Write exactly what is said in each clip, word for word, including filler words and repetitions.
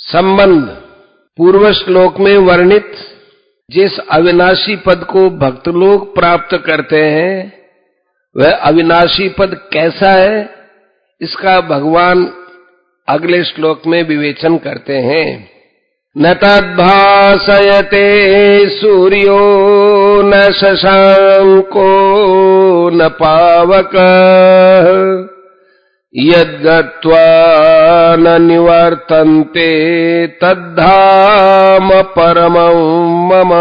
संबंध पूर्व श्लोक में वर्णित जिस अविनाशी पद को भक्त लोग प्राप्त करते हैं वह अविनाशी पद कैसा है, इसका भगवान अगले श्लोक में विवेचन करते हैं। न तद्भासयते सूर्यो न शशांको न पावकः यद्गत्वा न निवर्तन्ते तद्धाम परमं मम।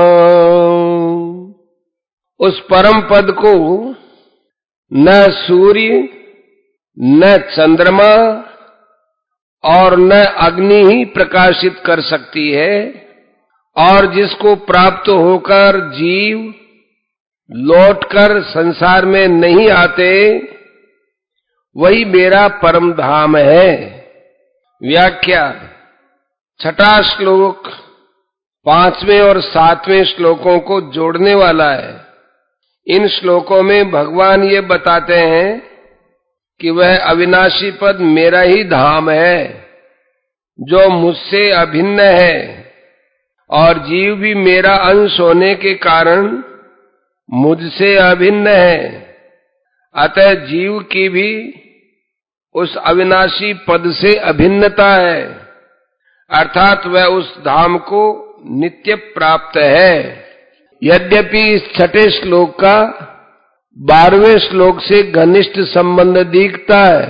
उस परम पद को न सूर्य न चंद्रमा और न अग्नि ही प्रकाशित कर सकती है, और जिसको प्राप्त होकर जीव लौटकर संसार में नहीं आते वही मेरा परम धाम है। व्याख्या। छठा श्लोक पांचवें और सातवें श्लोकों को जोड़ने वाला है। इन श्लोकों में भगवान ये बताते हैं कि वह अविनाशी पद मेरा ही धाम है जो मुझसे अभिन्न है, और जीव भी मेरा अंश होने के कारण मुझसे अभिन्न है। अतः जीव की भी उस अविनाशी पद से अभिन्नता है, अर्थात वह उस धाम को नित्य प्राप्त है। यद्यपि इस छठे श्लोक का बारहवें श्लोक से घनिष्ठ संबंध दिखता है,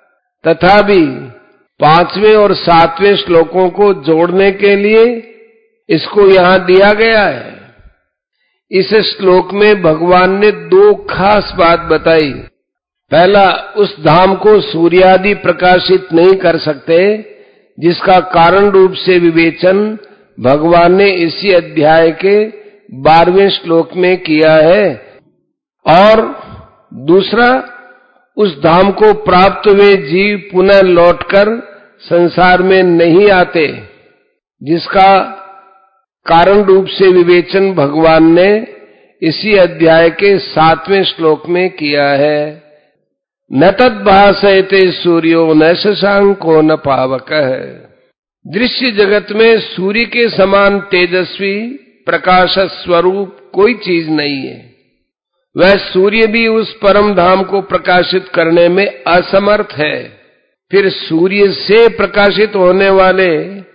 तथापि पांचवें और सातवें श्लोकों को जोड़ने के लिए इसको यहां दिया गया है। इस श्लोक में भगवान ने दो खास बात बताई। पहला, उस धाम को सूर्य आदि प्रकाशित नहीं कर सकते, जिसका कारण रूप से विवेचन भगवान ने इसी अध्याय के बारहवें श्लोक में किया है। और दूसरा, उस धाम को प्राप्त हुए जीव पुनः लौटकर संसार में नहीं आते, जिसका कारण रूप से विवेचन भगवान ने इसी अध्याय के सातवें श्लोक में किया है। न तद्भासयते सूर्यो न शशांको न पावकः। दृश्य जगत में सूर्य के समान तेजस्वी प्रकाश स्वरूप कोई चीज नहीं है। वह सूर्य भी उस परम धाम को प्रकाशित करने में असमर्थ है। फिर सूर्य से प्रकाशित होने वाले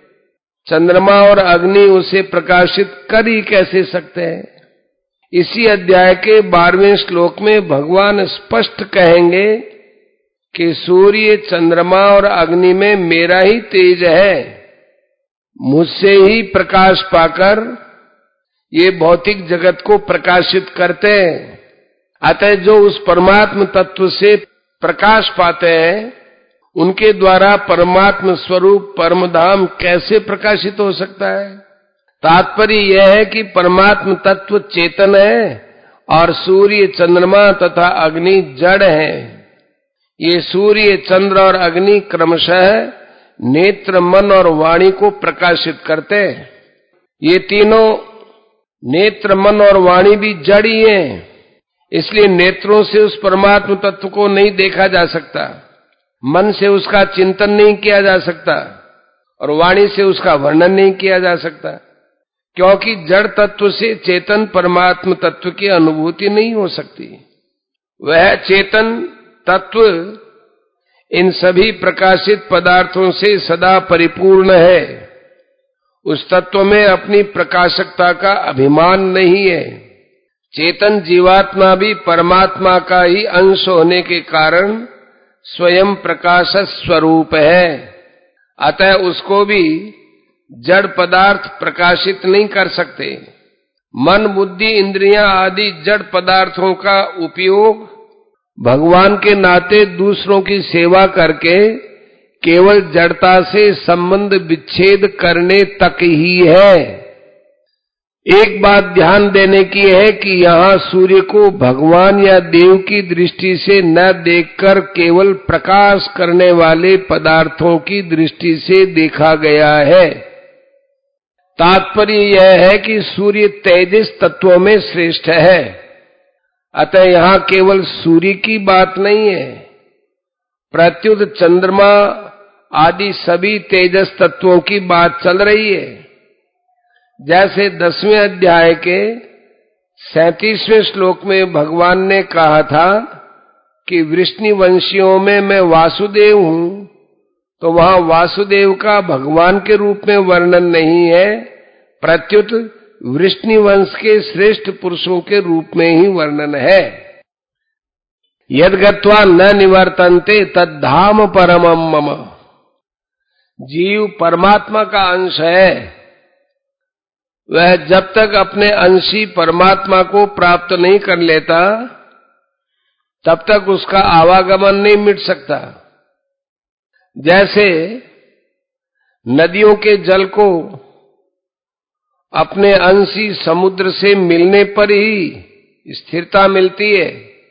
चंद्रमा और अग्नि उसे प्रकाशित कर ही कैसे सकते हैं। इसी अध्याय के बारहवें श्लोक में भगवान स्पष्ट कहेंगे कि सूर्य, चंद्रमा और अग्नि में मेरा ही तेज है, मुझसे ही प्रकाश पाकर ये भौतिक जगत को प्रकाशित करते हैं। अतः जो उस परमात्म तत्व से प्रकाश पाते हैं, उनके द्वारा परमात्म स्वरूप परमधाम कैसे प्रकाशित हो सकता है। तात्पर्य यह है कि परमात्म तत्व चेतन है और सूर्य, चंद्रमा तथा अग्नि जड़ है। ये सूर्य, चंद्र और अग्नि क्रमशः नेत्र, मन और वाणी को प्रकाशित करते हैं। ये तीनों नेत्र, मन और वाणी भी जड़ ही हैं, इसलिए नेत्रों से उस परमात्म तत्व को नहीं देखा जा सकता, मन से उसका चिंतन नहीं किया जा सकता और वाणी से उसका वर्णन नहीं किया जा सकता, क्योंकि जड़ तत्व से चेतन परमात्म तत्व की अनुभूति नहीं हो सकती। वह चेतन तत्व इन सभी प्रकाशित पदार्थों से सदा परिपूर्ण है। उस तत्व में अपनी प्रकाशकता का अभिमान नहीं है। चेतन जीवात्मा भी परमात्मा का ही अंश होने के कारण स्वयं प्रकाश स्वरूप है। अतः उसको भी जड़ पदार्थ प्रकाशित नहीं कर सकते। मन, बुद्धि, इंद्रियां आदि जड़ पदार्थों का उपयोग भगवान के नाते दूसरों की सेवा करके केवल जड़ता से संबंध विच्छेद करने तक ही है। एक बात ध्यान देने की है कि यहाँ सूर्य को भगवान या देव की दृष्टि से न देखकर केवल प्रकाश करने वाले पदार्थों की दृष्टि से देखा गया है। तात्पर्य यह है कि सूर्य तेजस तत्वों में श्रेष्ठ है। अतः यहाँ केवल सूर्य की बात नहीं है, प्रत्युत चंद्रमा आदि सभी तेजस तत्वों की बात चल रही है। जैसे दसवें अध्याय के सैंतीसवें श्लोक में भगवान ने कहा था कि वृष्णिवंशियों में मैं वासुदेव हूं, तो वहां वासुदेव का भगवान के रूप में वर्णन नहीं है, प्रत्युत वृष्णिवंश के श्रेष्ठ पुरुषों के रूप में ही वर्णन है। यद गत्वा न निवर्तन्ते तद्धाम परमम मम। जीव परमात्मा का अंश है, वह जब तक अपने अंशी परमात्मा को प्राप्त नहीं कर लेता तब तक उसका आवागमन नहीं मिट सकता। जैसे नदियों के जल को अपने अंशी समुद्र से मिलने पर ही स्थिरता मिलती है,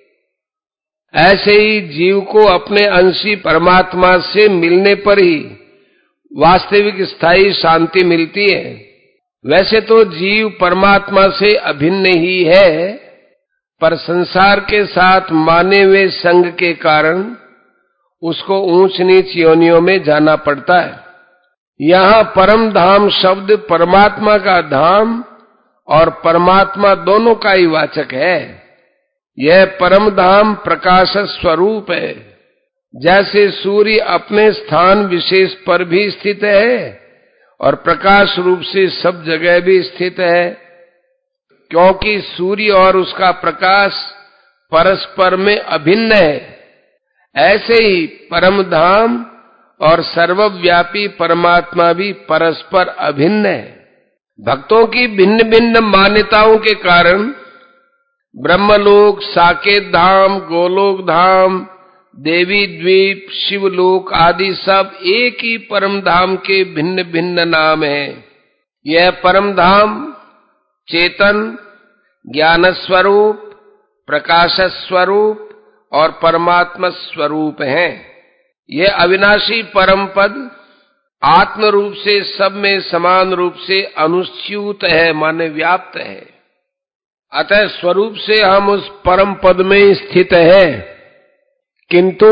ऐसे ही जीव को अपने अंशी परमात्मा से मिलने पर ही वास्तविक स्थायी शांति मिलती है। वैसे तो जीव परमात्मा से अभिन्न ही है, पर संसार के साथ माने हुए संग के कारण उसको ऊंच नीच योनियों में जाना पड़ता है। यहाँ परम धाम शब्द परमात्मा का धाम और परमात्मा दोनों का ही वाचक है। यह परम धाम प्रकाश स्वरूप है। जैसे सूर्य अपने स्थान विशेष पर भी स्थित है और प्रकाश रूप से सब जगह भी स्थित है, क्योंकि सूर्य और उसका प्रकाश परस्पर में अभिन्न है, ऐसे ही परम धाम और सर्वव्यापी परमात्मा भी परस्पर अभिन्न है। भक्तों की भिन्न भिन्न मान्यताओं के कारण ब्रह्मलोक, साकेत धाम, गोलोक धाम, देवी द्वीप, शिवलोक आदि सब एक ही परम धाम के भिन्न भिन्न नाम हैं। यह परम धाम चेतन, ज्ञान स्वरूप, प्रकाश स्वरूप और परमात्मा स्वरूप है। यह अविनाशी परम पद आत्म रूप से सब में समान रूप से अनुच्युत है, माने व्याप्त है। अतः स्वरूप से हम उस परम पद में स्थित है, किंतु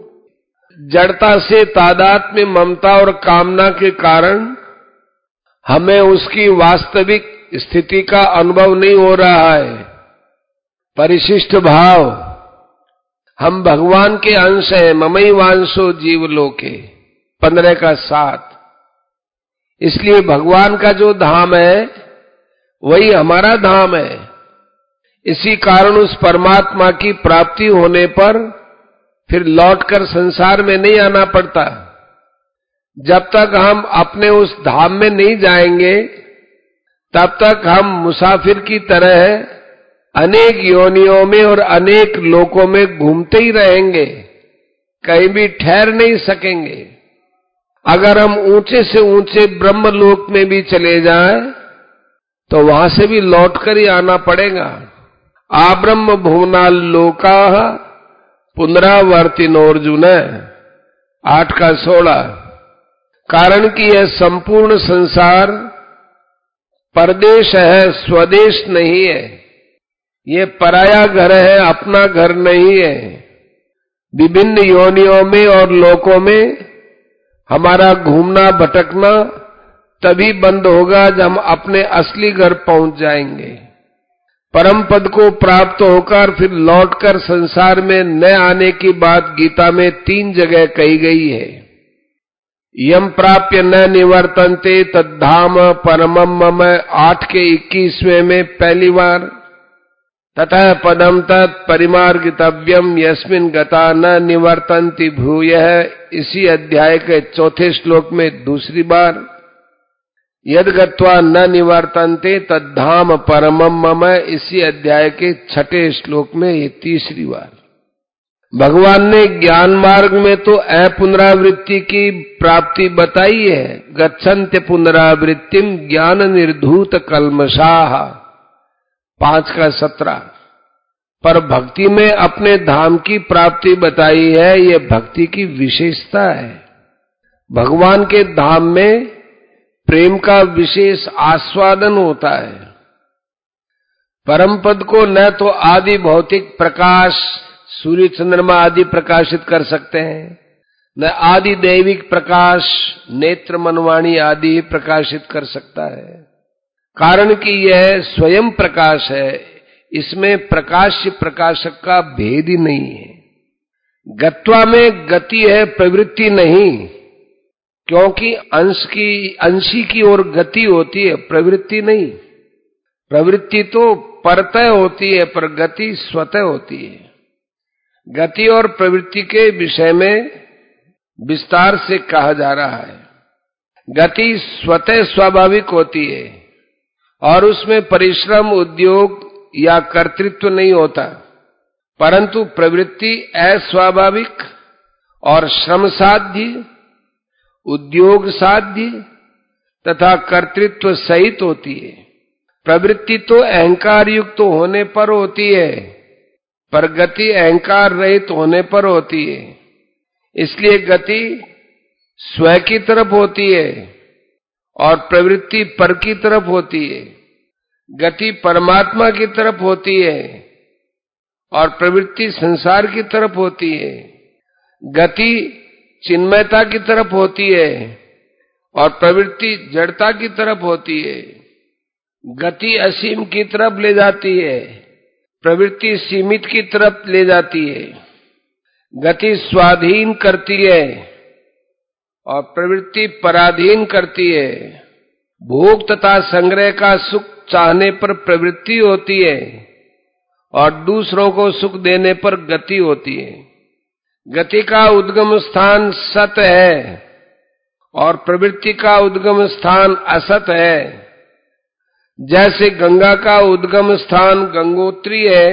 जड़ता से तादात्म्य, ममता और कामना के कारण हमें उसकी वास्तविक स्थिति का अनुभव नहीं हो रहा है। परिशिष्ट भाव, हम भगवान के अंश हैं। ममई वांशो जीवलोके, पंद्रह का सात। इसलिए भगवान का जो धाम है वही हमारा धाम है। इसी कारण उस परमात्मा की प्राप्ति होने पर फिर लौटकर संसार में नहीं आना पड़ता। जब तक हम अपने उस धाम में नहीं जाएंगे तब तक हम मुसाफिर की तरह अनेक योनियों में और अनेक लोकों में घूमते ही रहेंगे, कहीं भी ठहर नहीं सकेंगे। अगर हम ऊंचे से ऊंचे ब्रह्मलोक में भी चले जाएं तो वहां से भी लौटकर ही आना पड़ेगा। आब्रह्म भुवनाल लोका पुनरावर्तिनोर्जुन, आठ का सोलह। कारण कि यह संपूर्ण संसार परदेश है, स्वदेश नहीं है। ये पराया घर है, अपना घर नहीं है। विभिन्न योनियों में और लोकों में हमारा घूमना भटकना तभी बंद होगा जब हम अपने असली घर पहुंच जाएंगे। परम पद को प्राप्त होकर फिर लौटकर संसार में न आने की बात गीता में तीन जगह कही गई है। यम प्राप्य न निवर्तन्ते तद्धाम परमम मम, आठ के इक्कीसवें में पहली बार। ततः पदम तत् परिमार्गितव्यम यस्मिन् गता न निवर्तन्ति भूयः, इसी अध्याय के चौथे श्लोक में दूसरी बार। यद गत्वा न निवर्तन्ते तद्धाम परमम मम, इसी अध्याय के छठे श्लोक में ये तीसरी बार। भगवान ने ज्ञान मार्ग में तो अपुनरावृत्ति की प्राप्ति बताई है। गच्छन्त्य पुनरावृत्तिम ज्ञान निर्धूत कल्मषाः, पांच का सत्रह। पर भक्ति में अपने धाम की प्राप्ति बताई है। ये भक्ति की विशेषता है। भगवान के धाम में प्रेम का विशेष आस्वादन होता है। परम पद को न तो आदि भौतिक प्रकाश सूर्य चंद्रमा आदि प्रकाशित कर सकते हैं, न आदि दैविक प्रकाश नेत्र मनवाणी आदि प्रकाशित कर सकता है। कारण कि यह स्वयं प्रकाश है, इसमें प्रकाश्य प्रकाशक का भेद ही नहीं है। गत्वा में गति है, प्रवृत्ति नहीं, क्योंकि अंश की अंशी की ओर गति होती है, प्रवृत्ति नहीं। प्रवृत्ति तो परतः होती है, पर गति स्वतः होती है। गति और प्रवृत्ति के विषय में विस्तार से कहा जा रहा है। गति स्वतः स्वाभाविक होती है और उसमें परिश्रम, उद्योग या कर्तृत्व नहीं होता, परंतु प्रवृत्ति अस्वाभाविक और श्रम साध्य, उद्योग साध्य तथा कर्तृत्व सहित होती है। प्रवृत्ति तो अहंकार युक्त होने पर होती है, पर गति अहंकार रहित होने पर होती है। इसलिए गति स्व की तरफ होती है और प्रवृत्ति पर की तरफ होती है। गति परमात्मा की तरफ होती है और प्रवृत्ति संसार की तरफ होती है। गति चिन्मयता की तरफ होती है और प्रवृत्ति जड़ता की तरफ होती है। गति असीम की तरफ ले जाती है, प्रवृत्ति सीमित की तरफ ले जाती है। गति स्वाधीन करती है और प्रवृत्ति पराधीन करती है। भोग तथा संग्रह का सुख चाहने पर प्रवृत्ति होती है और दूसरों को सुख देने पर गति होती है। गति का उद्गम स्थान सत है और प्रवृत्ति का उद्गम स्थान असत है। जैसे गंगा का उद्गम स्थान गंगोत्री है,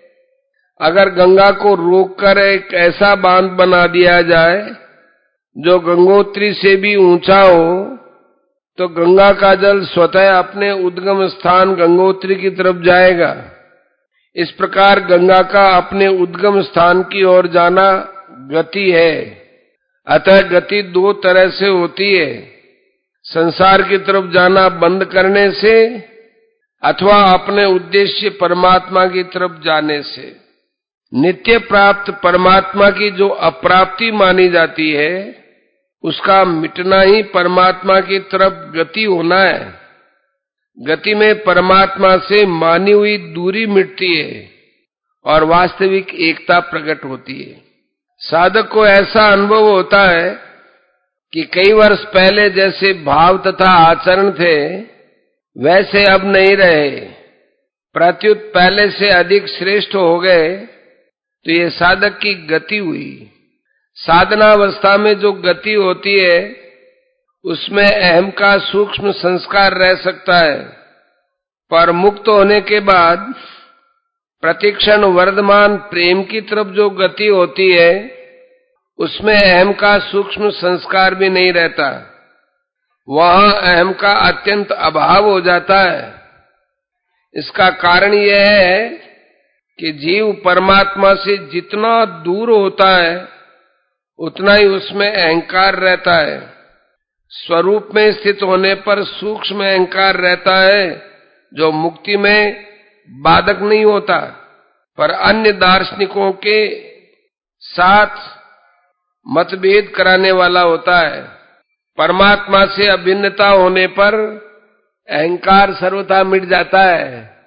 अगर गंगा को रोककर एक ऐसा बांध बना दिया जाए जो गंगोत्री से भी ऊंचा हो, तो गंगा का जल स्वतः अपने उद्गम स्थान गंगोत्री की तरफ जाएगा। इस प्रकार गंगा का अपने उद्गम स्थान की ओर जाना गति है। अतः गति दो तरह से होती है, संसार की तरफ जाना बंद करने से अथवा अपने उद्देश्य परमात्मा की तरफ जाने से। नित्य प्राप्त परमात्मा की जो अप्राप्ति मानी जाती है, उसका मिटना ही परमात्मा की तरफ गति होना है। गति में परमात्मा से मानी हुई दूरी मिटती है और वास्तविक एकता प्रकट होती है। साधक को ऐसा अनुभव होता है कि कई वर्ष पहले जैसे भाव तथा आचरण थे, वैसे अब नहीं रहे, प्रत्युत पहले से अधिक श्रेष्ठ हो गए। तो ये साधक की गति हुई। साधनावस्था में जो गति होती है, उसमें अहम का सूक्ष्म संस्कार रह सकता है, पर मुक्त होने के बाद प्रतिक्षण वर्धमान प्रेम की तरफ जो गति होती है, उसमें अहम का सूक्ष्म संस्कार भी नहीं रहता। वहां अहम का अत्यंत अभाव हो जाता है। इसका कारण यह है कि जीव परमात्मा से जितना दूर होता है, उतना ही उसमें अहंकार रहता है। स्वरूप में स्थित होने पर सूक्ष्म अहंकार रहता है, जो मुक्ति में बाधक नहीं होता, पर अन्य दार्शनिकों के साथ मतभेद कराने वाला होता है। परमात्मा से अभिन्नता होने पर अहंकार सर्वथा मिट जाता है।